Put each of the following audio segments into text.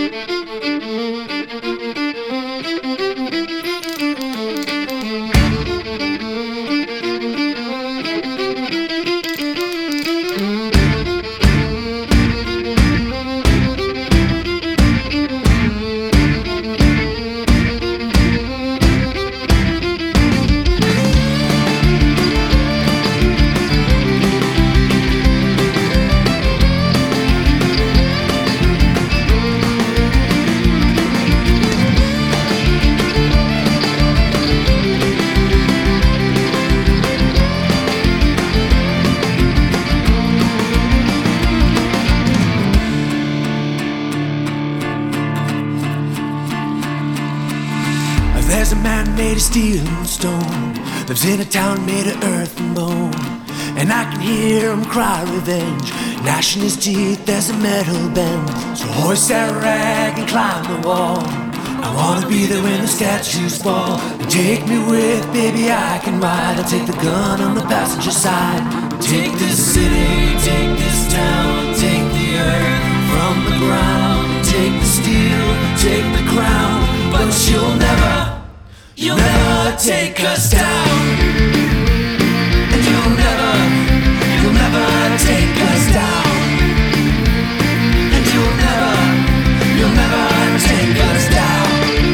There's a man made of steel and stone, lives in a town made of earth and bone. And I can hear him cry revenge, gnashing his teeth as the metal bends. So hoist that rag and climb the wall. I wanna be there when the statues fall. And take me with, baby, I can ride. I'll take the gun on the passenger side. Take this city, take this town, take the earth from the ground. Take the steel, take the crown, but you'll never take us down. And you'll never take us down. And you'll never take us down.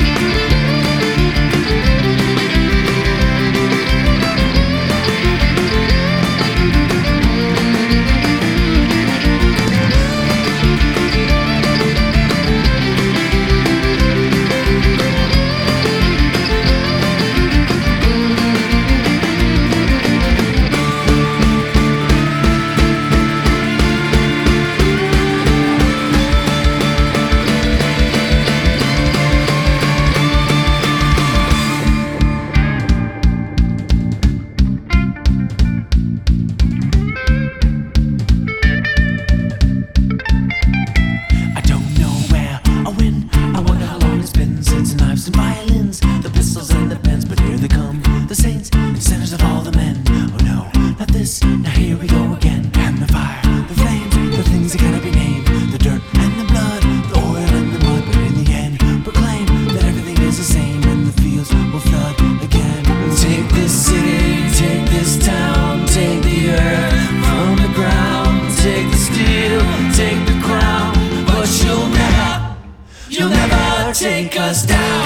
And violins, the pistols and the pens, but here they come, the saints and sinners of all the men. Oh no, not this, now here we go again. And the fire, the flames, the things that cannot be named, the dirt and the blood, the oil and the mud, but in the end, proclaim that everything is the same and the fields will flood again. Take this city, take this town, take the earth from the ground, take the steel, take the crown, but you'll never take us down.